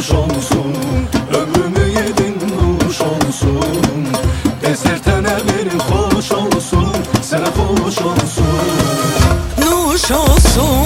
nuş olsun. Ömrümü yedin nuş olsun. Ezdirtene bir hoş olsun. Sana hoş olsun. Nuş olsun.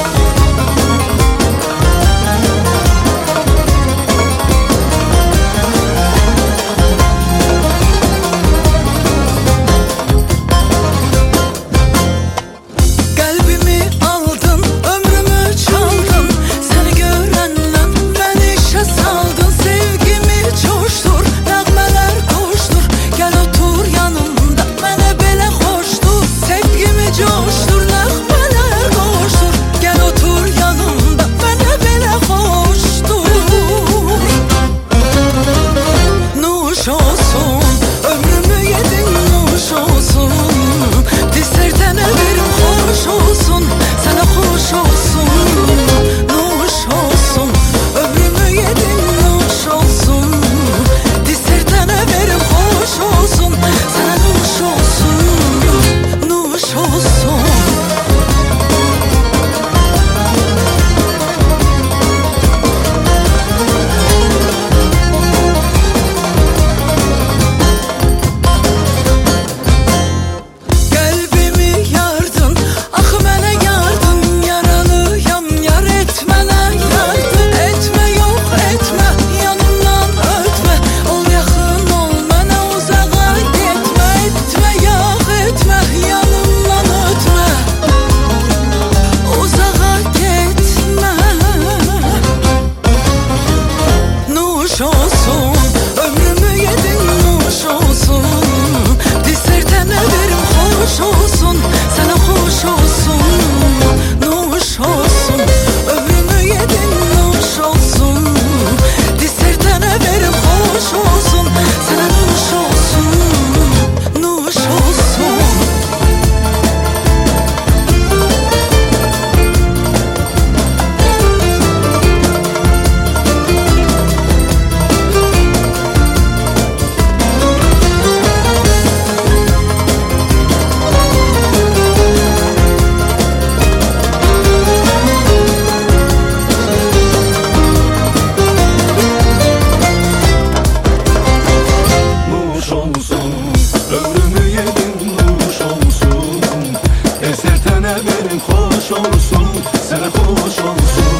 Benim hoş olsun, sana hoş olsun.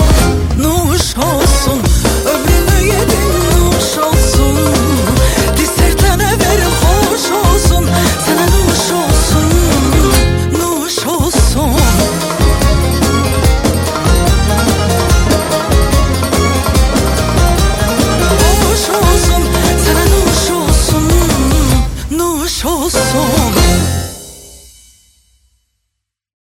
Nuş olsun, ömrümü yedin nuş olsun. Dissertene verim hoş olsun, sana nuş olsun. Nuş olsun. Nuş olsun, sana nuş olsun. Nuş olsun.